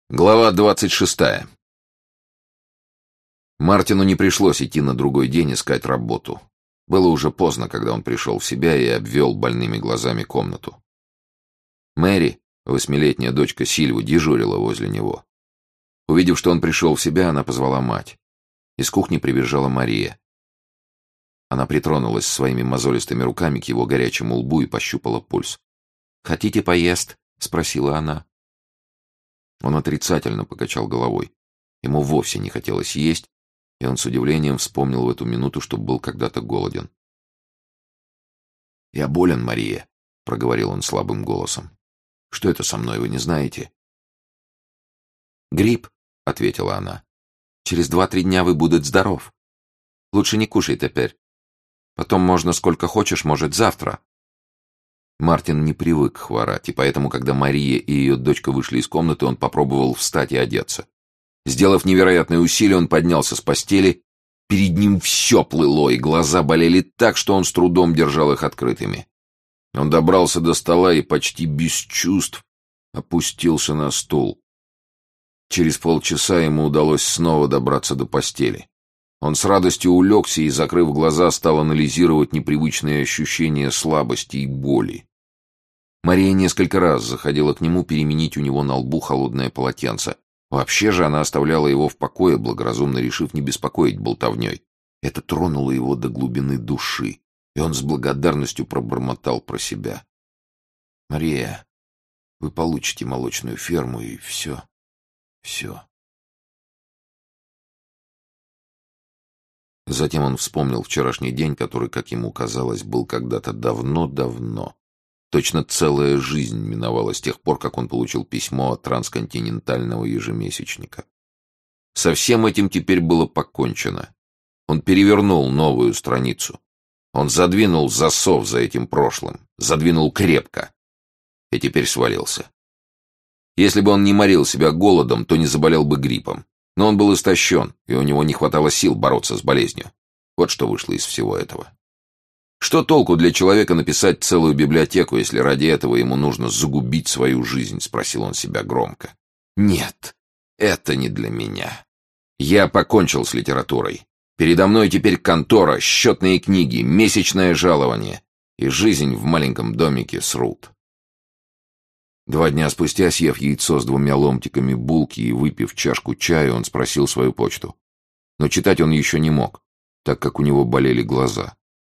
Глава 26. Мартину не пришлось идти на другой день искать работу. Было уже поздно, когда он пришел в себя и обвел больными глазами комнату. Мэри, 8-летняя дочка Сильвы, дежурила возле него. Увидев, что он пришел в себя, она позвала мать. Из кухни прибежала Мария. Она притронулась своими мозолистыми руками к его горячему лбу и пощупала пульс. «Хотите поесть?» — спросила она. Он отрицательно покачал головой. Ему вовсе не хотелось есть, и он с удивлением вспомнил в эту минуту, что был когда-то голоден. «Я болен, Мария», — проговорил он слабым голосом. «Что это со мной, вы не знаете?» «Грипп», — ответила она. «Через 2-3 дня вы будете здоров. Лучше не кушай теперь. Потом можно сколько хочешь, может, завтра». Мартин не привык хворать, и поэтому, когда Мария и ее дочка вышли из комнаты, он попробовал встать и одеться. Сделав невероятное усилие, он поднялся с постели. Перед ним все плыло, и глаза болели так, что он с трудом держал их открытыми. Он добрался до стола и почти без чувств опустился на стул. Через полчаса ему удалось снова добраться до постели. Он с радостью улегся и, закрыв глаза, стал анализировать непривычные ощущения слабости и боли. Мария несколько раз заходила к нему переменить у него на лбу холодное полотенце. Вообще же она оставляла его в покое, благоразумно решив не беспокоить болтовней. Это тронуло его до глубины души, и он с благодарностью пробормотал про себя. «Мария, вы получите молочную ферму, и все. Затем он вспомнил вчерашний день, который, как ему казалось, был когда-то давно-давно. Точно целая жизнь миновала с тех пор, как он получил письмо от трансконтинентального ежемесячника. Со всем этим теперь было покончено. Он перевернул новую страницу. Он задвинул засов за этим прошлым, задвинул крепко, и теперь свалился. Если бы он не морил себя голодом, то не заболел бы гриппом. Но он был истощен, и у него не хватало сил бороться с болезнью. Вот что вышло из всего этого. Что толку для человека написать целую библиотеку, если ради этого ему нужно загубить свою жизнь, спросил он себя громко. Нет, это не для меня. Я покончил с литературой. Передо мной теперь контора, счетные книги, месячное жалование и жизнь в маленьком домике с Рут. 2 дня спустя, съев яйцо с 2 ломтиками булки и выпив чашку чая, он спросил свою почту. Но читать он еще не мог, так как у него болели глаза.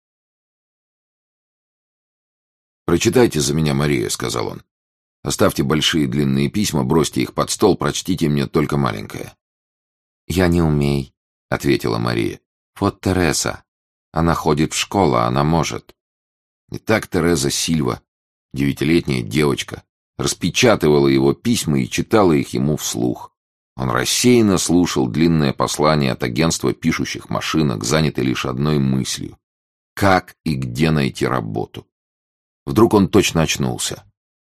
«Прочитайте за меня, Мария», — сказал он. «Оставьте большие длинные письма, бросьте их под стол, прочтите мне только маленькое». «Я не умею», — ответила Мария. «Вот Тереза. Она ходит в школу, она может». Итак, Тереза Сильва, 9-летняя девочка, распечатывала его письма и читала их ему вслух. Он рассеянно слушал длинное послание от агентства пишущих машинок, занятый лишь одной мыслью: как и где найти работу. Вдруг он точно очнулся.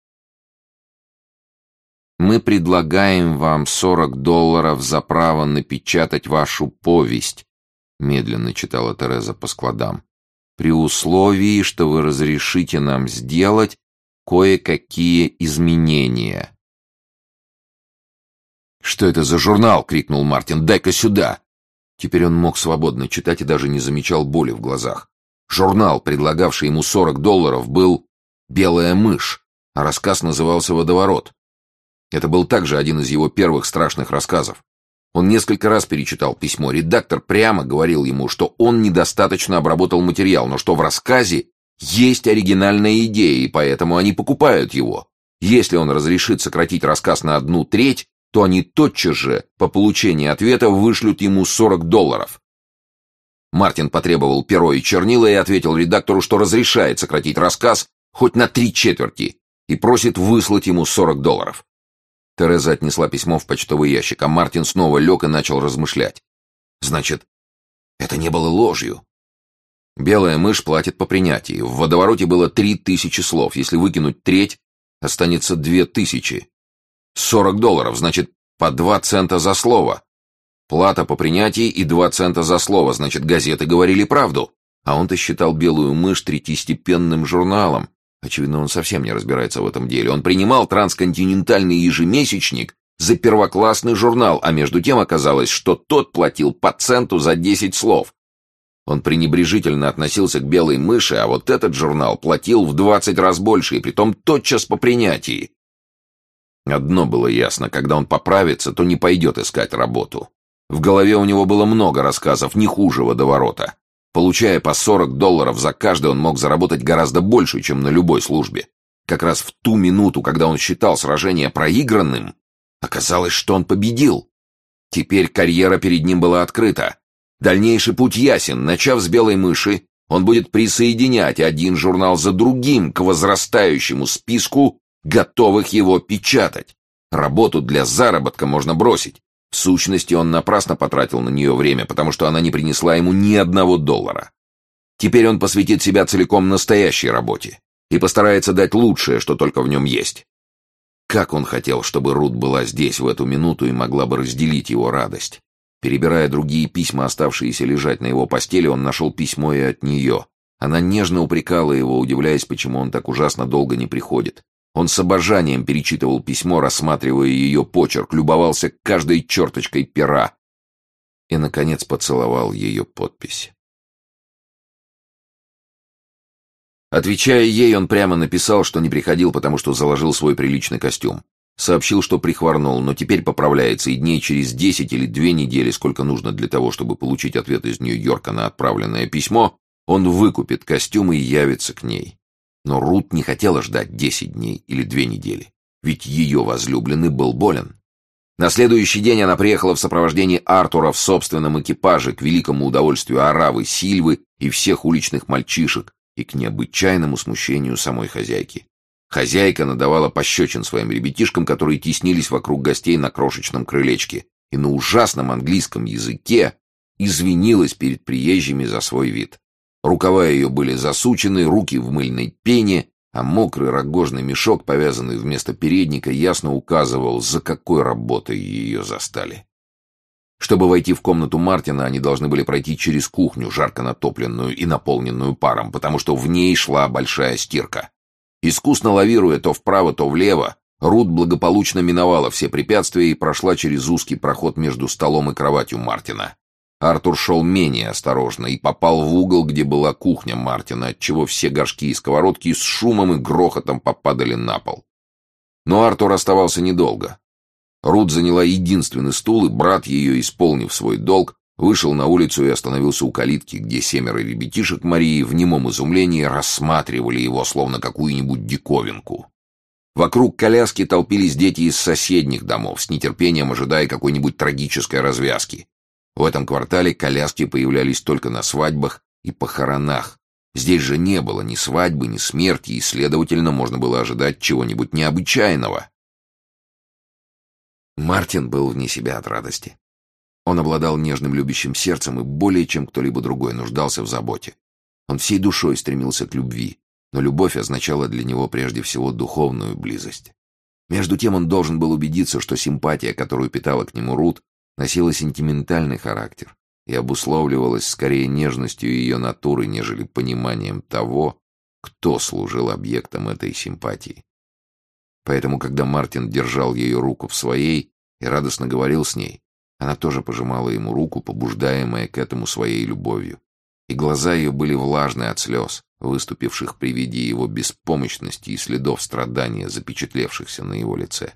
«Мы предлагаем вам $40 за право напечатать вашу повесть», — медленно читала Тереза по складам, «при условии, что вы разрешите нам сделать кое-какие изменения». «Что это за журнал?» — крикнул Мартин. «Дай-ка сюда!» Теперь он мог свободно читать и даже не замечал боли в глазах. Журнал, предлагавший ему $40, был «Белая мышь», а рассказ назывался «Водоворот». Это был также один из его первых страшных рассказов. Он несколько раз перечитал письмо. Редактор прямо говорил ему, что он недостаточно обработал материал, но что в рассказе есть оригинальная идея, и поэтому они покупают его. Если он разрешит сократить рассказ на 1/3, то они тотчас же, по получении ответа, вышлют ему $40. Мартин потребовал перо и чернила и ответил редактору, что разрешает сократить рассказ хоть на 3/4 и просит выслать ему $40. Тереза отнесла письмо в почтовый ящик, а Мартин снова лег и начал размышлять. Значит, это не было ложью. Белая мышь платит по принятии. В водовороте было 3000 слов. Если выкинуть треть, останется 2000. $40, значит, по 2 цента за слово. Плата по принятии и 2 цента за слово, значит, газеты говорили правду. А он-то считал «Белую мышь» третьестепенным журналом. Очевидно, он совсем не разбирается в этом деле. Он принимал трансконтинентальный ежемесячник за первоклассный журнал, а между тем оказалось, что тот платил по центу за 10 слов. Он пренебрежительно относился к «Белой мыши», а вот этот журнал платил в 20 раз больше, и притом тотчас по принятии. Одно было ясно: когда он поправится, то не пойдет искать работу. В голове у него было много рассказов, не хуже водоворота. Получая по $40 за каждый, он мог заработать гораздо больше, чем на любой службе. Как раз в ту минуту, когда он считал сражение проигранным, оказалось, что он победил. Теперь карьера перед ним была открыта. Дальнейший путь ясен. Начав с «Белой мыши», он будет присоединять один журнал за другим к возрастающему списку готовых его печатать. Работу для заработка можно бросить. В сущности, он напрасно потратил на нее время, потому что она не принесла ему ни $1. Теперь он посвятит себя целиком настоящей работе и постарается дать лучшее, что только в нем есть. Как он хотел, чтобы Рут была здесь в эту минуту и могла бы разделить его радость. Перебирая другие письма, оставшиеся лежать на его постели, он нашел письмо и от нее. Она нежно упрекала его, удивляясь, почему он так ужасно долго не приходит. Он с обожанием перечитывал письмо, рассматривая ее почерк, любовался каждой черточкой пера и, наконец, поцеловал ее подпись. Отвечая ей, он прямо написал, что не приходил, потому что заложил свой приличный костюм. Сообщил, что прихворнул, но теперь поправляется, и дней через 10 или 2 недели, сколько нужно для того, чтобы получить ответ из Нью-Йорка на отправленное письмо, он выкупит костюм и явится к ней. Но Рут не хотела ждать 10 дней или 2 недели, ведь ее возлюбленный был болен. На следующий день она приехала в сопровождении Артура в собственном экипаже, к великому удовольствию оравы Сильвы и всех уличных мальчишек, и к необычайному смущению самой хозяйки. Хозяйка надавала пощечин своим ребятишкам, которые теснились вокруг гостей на крошечном крылечке, и на ужасном английском языке извинилась перед приезжими за свой вид. Рукава ее были засучены, руки в мыльной пене, а мокрый рогожный мешок, повязанный вместо передника, ясно указывал, за какой работой ее застали. Чтобы войти в комнату Мартина, они должны были пройти через кухню, жарко натопленную и наполненную паром, потому что в ней шла большая стирка. Искусно лавируя то вправо, то влево, Рут благополучно миновала все препятствия и прошла через узкий проход между столом и кроватью Мартина. Артур шел менее осторожно и попал в угол, где была кухня Мартина, отчего все горшки и сковородки с шумом и грохотом попадали на пол. Но Артур оставался недолго. Рут заняла единственный стул, и брат ее, исполнив свой долг, вышел на улицу и остановился у калитки, где 7 ребятишек Марии в немом изумлении рассматривали его, словно какую-нибудь диковинку. Вокруг коляски толпились дети из соседних домов, с нетерпением ожидая какой-нибудь трагической развязки. В этом квартале коляски появлялись только на свадьбах и похоронах. Здесь же не было ни свадьбы, ни смерти, и, следовательно, можно было ожидать чего-нибудь необычайного. Мартин был вне себя от радости. Он обладал нежным любящим сердцем и более чем кто-либо другой нуждался в заботе. Он всей душой стремился к любви, но любовь означала для него прежде всего духовную близость. Между тем он должен был убедиться, что симпатия, которую питала к нему Рут, носила сентиментальный характер и обусловливалась скорее нежностью ее натуры, нежели пониманием того, кто служил объектом этой симпатии. Поэтому, когда Мартин держал ее руку в своей и радостно говорил с ней, она тоже пожимала ему руку, побуждаемая к этому своей любовью. И глаза ее были влажны от слез, выступивших при виде его беспомощности и следов страдания, запечатлевшихся на его лице.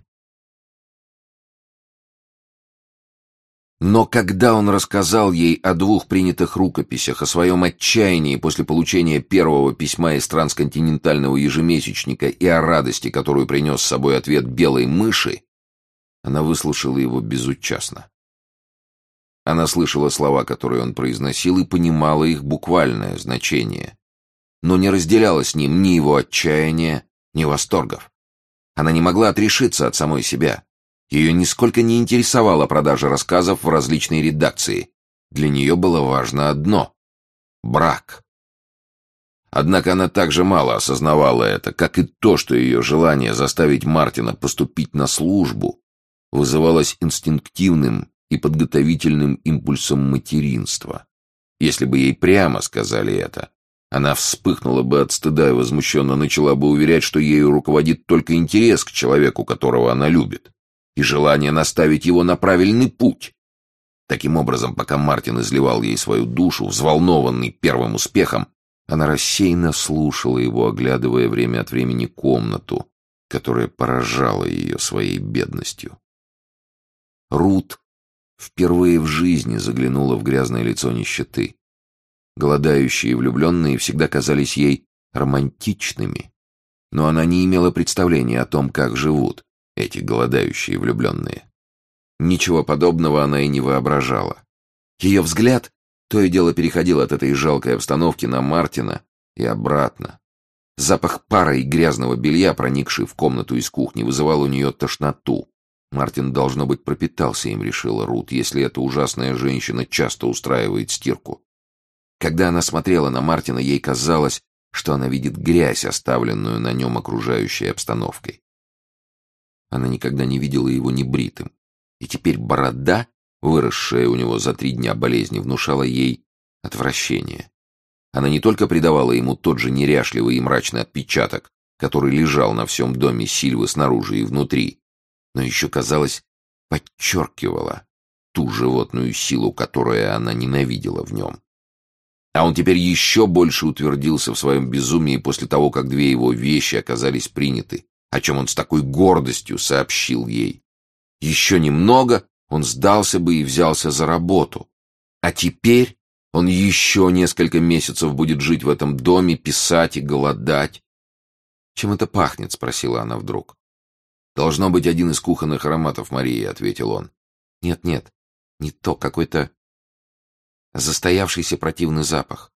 Но когда он рассказал ей о 2 принятых рукописях, о своем отчаянии после получения первого письма из трансконтинентального ежемесячника и о радости, которую принес с собой ответ «Белой мыши», она выслушала его безучастно. Она слышала слова, которые он произносил, и понимала их буквальное значение, но не разделяла с ним ни его отчаяния, ни восторгов. Она не могла отрешиться от самой себя. Ее нисколько не интересовала продажа рассказов в различные редакции. Для нее было важно одно — брак. Однако она так же мало осознавала это, как и то, что ее желание заставить Мартина поступить на службу вызывалось инстинктивным и подготовительным импульсом материнства. Если бы ей прямо сказали это, она вспыхнула бы от стыда и возмущенно начала бы уверять, что ею руководит только интерес к человеку, которого она любит. и желание наставить его на правильный путь. Таким образом, пока Мартин изливал ей свою душу, взволнованный первым успехом, она рассеянно слушала его, оглядывая время от времени комнату, которая поражала ее своей бедностью. Рут впервые в жизни заглянула в грязное лицо нищеты. Голодающие влюбленные всегда казались ей романтичными, но она не имела представления о том, как живут эти голодающие влюбленные. Ничего подобного она и не воображала. Ее взгляд то и дело переходил от этой жалкой обстановки на Мартина и обратно. Запах пара и грязного белья, проникший в комнату из кухни, вызывал у нее тошноту. Мартин, должно быть, пропитался им, решила Рут, если эта ужасная женщина часто устраивает стирку. Когда она смотрела на Мартина, ей казалось, что она видит грязь, оставленную на нем окружающей обстановкой. Она никогда не видела его небритым, и теперь борода, выросшая у него за 3 дня болезни, внушала ей отвращение. Она не только придавала ему тот же неряшливый и мрачный отпечаток, который лежал на всем доме Сильвы снаружи и внутри, но еще, казалось, подчеркивала ту животную силу, которую она ненавидела в нем. А он теперь еще больше утвердился в своем безумии после того, как 2 его вещи оказались приняты, о чем он с такой гордостью сообщил ей. Еще немного, он сдался бы и взялся за работу. А теперь он еще несколько месяцев будет жить в этом доме, писать и голодать. «Чем это пахнет?» — спросила она вдруг. «Должно быть один из кухонных ароматов Марии», — ответил он. «Нет, не то, какой-то застоявшийся противный запах».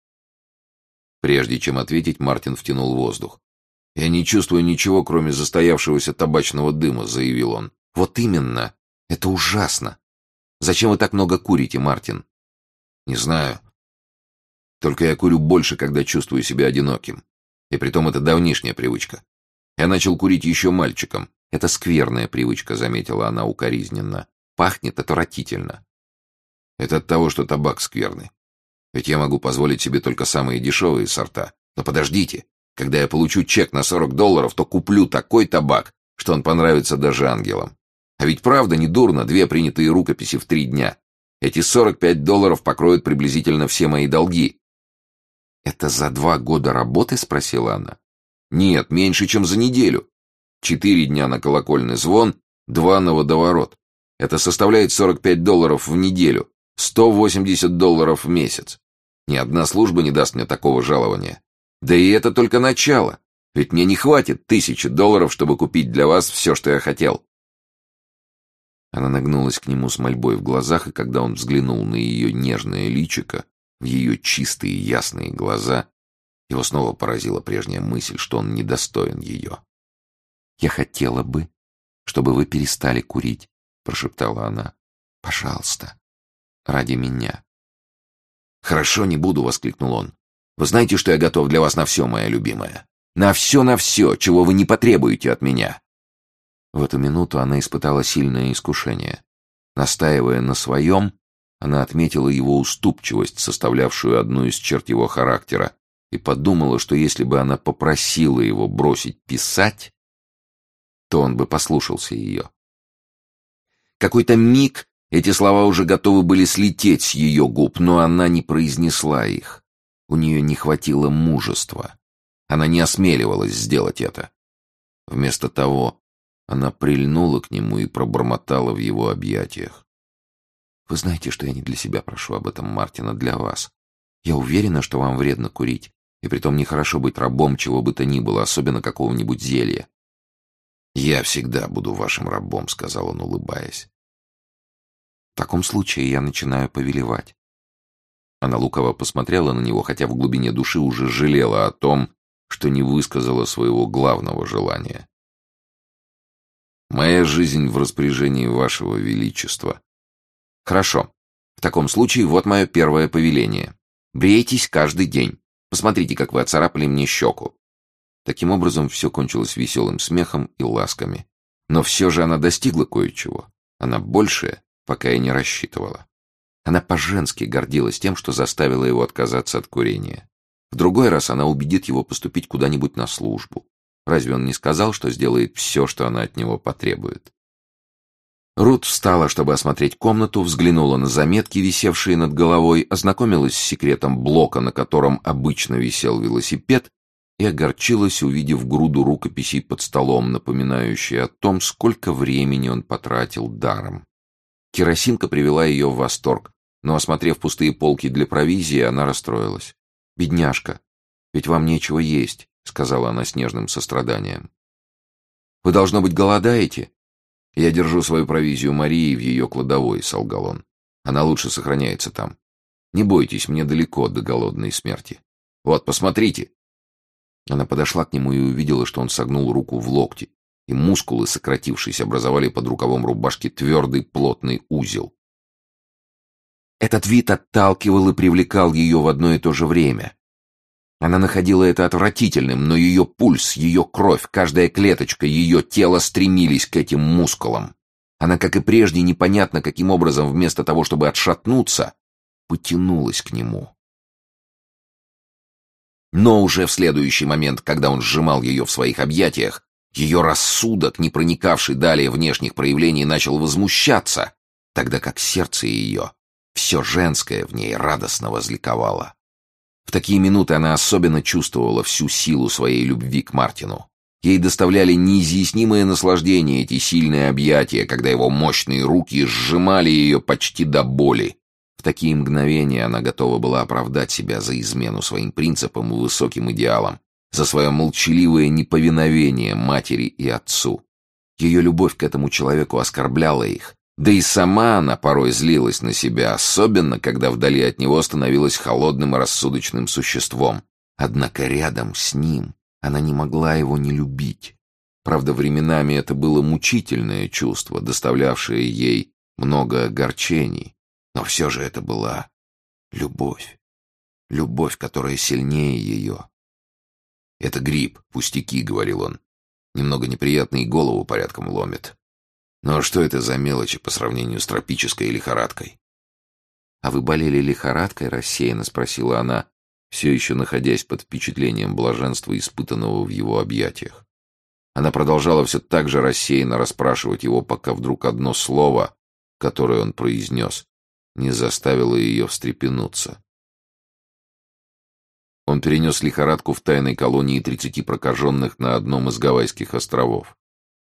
Прежде чем ответить, Мартин втянул воздух. «Я не чувствую ничего, кроме застоявшегося табачного дыма», — заявил он. «Вот именно. Это ужасно. Зачем вы так много курите, Мартин?» «Не знаю. Только я курю больше, когда чувствую себя одиноким. И притом это давнишняя привычка. Я начал курить еще мальчиком. Это скверная привычка», — заметила она укоризненно. «Пахнет отвратительно». «Это от того, что табак скверный. Ведь я могу позволить себе только самые дешевые сорта. Но подождите, когда я получу чек на $40, то куплю такой табак, что он понравится даже ангелам. А ведь правда недурно 2 принятые рукописи в 3 дня. Эти $45 покроют приблизительно все мои долги». «Это за 2 года работы?» — спросила она. «Нет, меньше, чем за неделю. 4 дня на колокольный звон, 2 на водоворот. Это составляет $45 в неделю, $180 в месяц. Ни одна служба не даст мне такого жалования. Да и это только начало. Ведь мне не хватит $1000, чтобы купить для вас все, что я хотел». Она нагнулась к нему с мольбой в глазах, и когда он взглянул на ее нежное личико, в ее чистые ясные глаза, его снова поразила прежняя мысль, что он недостоин ее. «Я хотела бы, чтобы вы перестали курить», — прошептала она. «Пожалуйста, ради меня». «Хорошо, не буду», — воскликнул он. «Вы знаете, что я готов для вас на все, моя любимая? На все, чего вы не потребуете от меня». В эту минуту она испытала сильное искушение. Настаивая на своем, она отметила его уступчивость, составлявшую одну из черт его характера, и подумала, что если бы она попросила его бросить писать, то он бы послушался ее. Какой-то миг эти слова уже готовы были слететь с ее губ, но она не произнесла их. У нее не хватило мужества. Она не осмеливалась сделать это. Вместо того, она прильнула к нему и пробормотала в его объятиях. «Вы знаете, что я не для себя прошу об этом, Мартин, а для вас. Я уверена, что вам вредно курить, и притом нехорошо быть рабом чего бы то ни было, особенно какого-нибудь зелья». «Я всегда буду вашим рабом», — сказал он, улыбаясь. «В таком случае я начинаю повелевать». Она лукаво посмотрела на него, хотя в глубине души уже жалела о том, что не высказала своего главного желания. «Моя жизнь в распоряжении вашего величества». «Хорошо. В таком случае вот мое первое повеление. Брейтесь каждый день. Посмотрите, как вы отцарапали мне щеку». Таким образом, все кончилось веселым смехом и ласками. Но все же она достигла кое-чего. Она большее пока и не рассчитывала. Она по-женски гордилась тем, что заставила его отказаться от курения. В другой раз она убедит его поступить куда-нибудь на службу. Разве он не сказал, что сделает все, что она от него потребует? Рут встала, чтобы осмотреть комнату, взглянула на заметки, висевшие над головой, ознакомилась с секретом блока, на котором обычно висел велосипед, и огорчилась, увидев груду рукописей под столом, напоминающие о том, сколько времени он потратил даром. Керосинка привела ее в восторг, но, осмотрев пустые полки для провизии, она расстроилась. «Бедняжка, ведь вам нечего есть», — сказала она с нежным состраданием. «Вы, должно быть, голодаете?» «Я держу свою провизию Марии в ее кладовой», — солгал он. «Она лучше сохраняется там. Не бойтесь, мне далеко до голодной смерти. Вот, посмотрите». Она подошла к нему и увидела, что он согнул руку в локте, и мускулы, сократившись, образовали под рукавом рубашки твердый плотный узел. Этот вид отталкивал и привлекал ее в одно и то же время. Она находила это отвратительным, но ее пульс, ее кровь, каждая клеточка ее тела стремились к этим мускулам. Она, как и прежде, непонятно каким образом, вместо того, чтобы отшатнуться, потянулась к нему. Но уже в следующий момент, когда он сжимал ее в своих объятиях, ее рассудок, не проникавший далее внешних проявлений, начал возмущаться, тогда как сердце ее, все женское в ней, радостно возликовало. В такие минуты она особенно чувствовала всю силу своей любви к Мартину. Ей доставляли неизъяснимое наслаждение эти сильные объятия, когда его мощные руки сжимали ее почти до боли. В такие мгновения она готова была оправдать себя за измену своим принципам и высоким идеалам, за свое молчаливое неповиновение матери и отцу. Ее любовь к этому человеку оскорбляла их, да и сама она порой злилась на себя, особенно когда вдали от него становилась холодным и рассудочным существом. Однако рядом с ним она не могла его не любить. Правда, временами это было мучительное чувство, доставлявшее ей много огорчений. Но все же это была любовь. Любовь, которая сильнее ее. «Это грипп, пустяки», — говорил он. «Немного неприятный и голову порядком ломит. Но что это за мелочи по сравнению с тропической лихорадкой?» «А вы болели лихорадкой?» — рассеянно спросила она, все еще находясь под впечатлением блаженства, испытанного в его объятиях. Она продолжала все так же рассеянно расспрашивать его, пока вдруг одно слово, которое он произнес, не заставило ее встрепенуться. Он перенес лихорадку в тайной колонии 30 прокаженных на одном из Гавайских островов.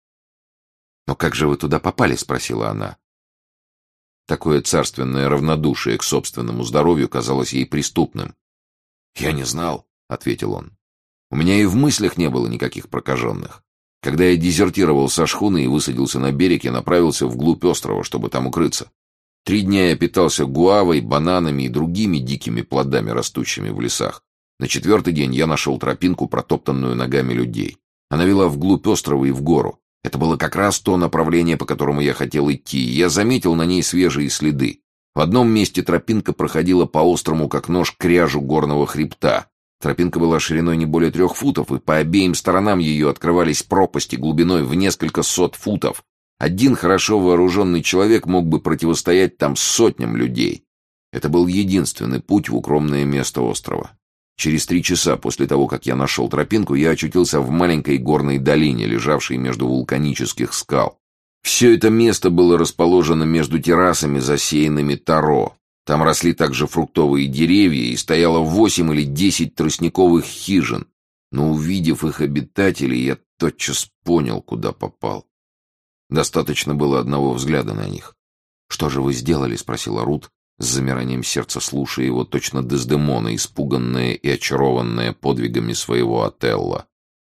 «Но как же вы туда попали?» — спросила она. Такое царственное равнодушие к собственному здоровью казалось ей преступным. «Я не знал», — ответил он. «У меня и в мыслях не было никаких прокаженных. Когда я дезертировал со шхуны и высадился на берег, я направился вглубь острова, чтобы там укрыться. 3 дня я питался гуавой, бананами и другими дикими плодами, растущими в лесах. На 4-й день я нашел тропинку, протоптанную ногами людей. Она вела вглубь острова и в гору. Это было как раз то направление, по которому я хотел идти, и я заметил на ней свежие следы. В одном месте тропинка проходила по острому, как нож, кряжу горного хребта. Тропинка была шириной не более 3 футов, и по обеим сторонам ее открывались пропасти глубиной в несколько сот футов. Один хорошо вооруженный человек мог бы противостоять там сотням людей. Это был единственный путь в укромное место острова. Через 3 часа после того, как я нашел тропинку, я очутился в маленькой горной долине, лежавшей между вулканических скал. Все это место было расположено между террасами, засеянными таро. Там росли также фруктовые деревья, и стояло 8 или 10 тростниковых хижин. Но, увидев их обитателей, я тотчас понял, куда попал. Достаточно было одного взгляда на них. «Что же вы сделали?» — спросила Рут, с замиранием сердца слушая его, точно Дездемона, испуганная и очарованная подвигами своего Отелло.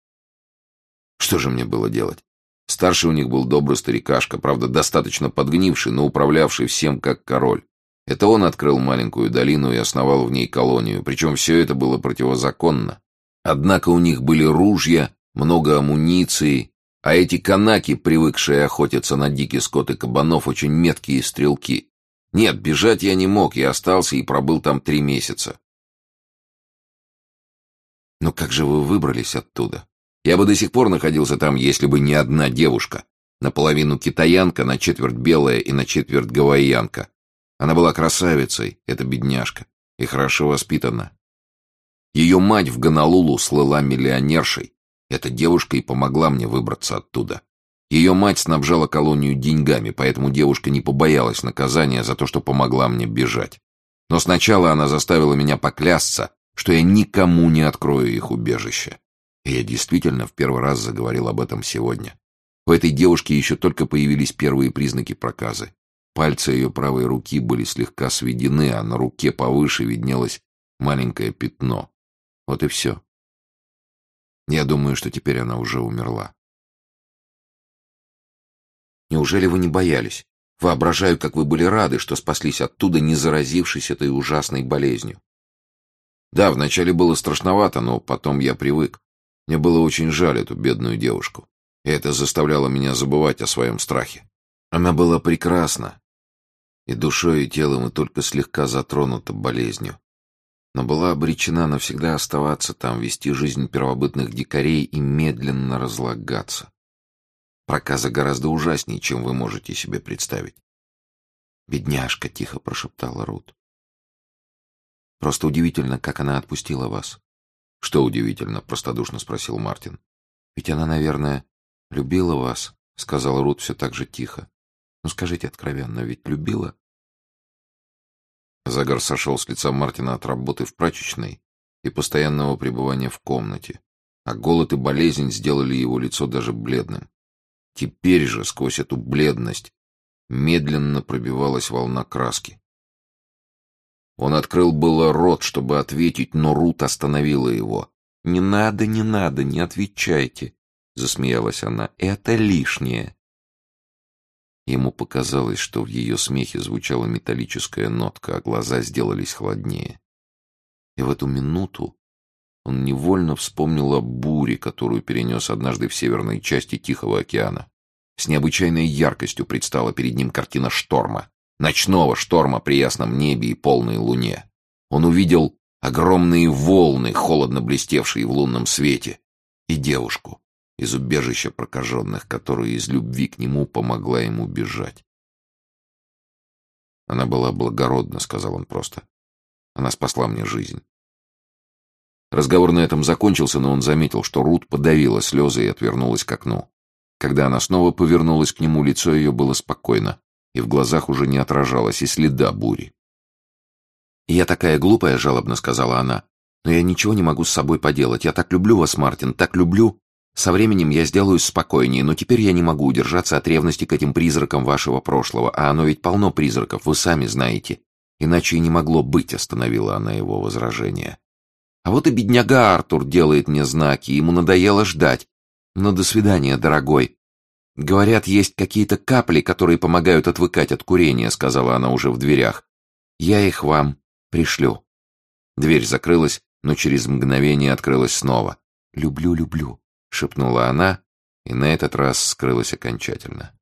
Что же мне было делать? Старший у них был добрый старикашка, правда, достаточно подгнивший, но управлявший всем как король. Это он открыл маленькую долину и основал в ней колонию, причем все это было противозаконно. Однако у них были ружья, много амуниции, а эти канаки, привыкшие охотиться на дикий скот и кабанов, очень меткие стрелки. Нет, бежать я не мог, я остался и пробыл там 3 месяца. Но как же вы выбрались оттуда? Я бы до сих пор находился там, если бы не одна девушка. Наполовину китаянка, на четверть белая и на четверть гавайянка. Она была красавицей, эта бедняжка, и хорошо воспитана. Ее мать в Гонолулу слыла миллионершей. Эта девушка и помогла мне выбраться оттуда. Ее мать снабжала колонию деньгами, поэтому девушка не побоялась наказания за то, что помогла мне бежать. Но сначала она заставила меня поклясться, что я никому не открою их убежище. И я действительно в первый раз заговорил об этом сегодня. У этой девушки еще только появились первые признаки проказы. Пальцы ее правой руки были слегка сведены, а на руке повыше виднелось маленькое пятно. Вот и все. Я думаю, что теперь она уже умерла. Неужели вы не боялись? Воображаю, как вы были рады, что спаслись оттуда, не заразившись этой ужасной болезнью. Да, вначале было страшновато, но потом я привык. Мне было очень жаль эту бедную девушку. И это заставляло меня забывать о своем страхе. Она была прекрасна. И душой, и телом, и только слегка затронута болезнью. Но была обречена навсегда оставаться там, вести жизнь первобытных дикарей и медленно разлагаться. Проказа гораздо ужаснее, чем вы можете себе представить. «Бедняжка», — тихо прошептала Рут. «Просто удивительно, как она отпустила вас». «Что удивительно?» — простодушно спросил Мартин. «Ведь она, наверное, любила вас», — сказала Рут все так же тихо. «Ну скажите откровенно, ведь любила?» Загар сошел с лица Мартина от работы в прачечной и постоянного пребывания в комнате, а голод и болезнь сделали его лицо даже бледным. Теперь же сквозь эту бледность медленно пробивалась волна краски. Он открыл было рот, чтобы ответить, но Рут остановила его. «Не надо, не надо, не отвечайте», — засмеялась она. «Это лишнее». Ему показалось, что в ее смехе звучала металлическая нотка, а глаза сделались холоднее. И в эту минуту он невольно вспомнил о буре, которую перенес однажды в северной части Тихого океана. С необычайной яркостью предстала перед ним картина шторма. Ночного шторма при ясном небе и полной луне. Он увидел огромные волны, холодно блестевшие в лунном свете, и девушку из убежища прокаженных, которая из любви к нему помогла ему бежать. «Она была благородна», — сказал он просто. «Она спасла мне жизнь». Разговор на этом закончился, но он заметил, что Рут подавила слезы и отвернулась к окну. Когда она снова повернулась к нему, лицо ее было спокойно, и в глазах уже не отражалось и следа бури. «Я такая глупая», — жалобно сказала она, — «но я ничего не могу с собой поделать. Я так люблю вас, Мартин, так люблю. Со временем я сделаюсь спокойнее, но теперь я не могу удержаться от ревности к этим призракам вашего прошлого, а оно ведь полно призраков, вы сами знаете. Иначе и не могло быть», — остановила она его возражение. «А вот и бедняга Артур делает мне знаки, ему надоело ждать. Но до свидания, дорогой. Говорят, есть какие-то капли, которые помогают отвыкать от курения», — сказала она уже в дверях. «Я их вам пришлю». Дверь закрылась, но через мгновение открылась снова. «Люблю, люблю», — шепнула она, и на этот раз скрылась окончательно.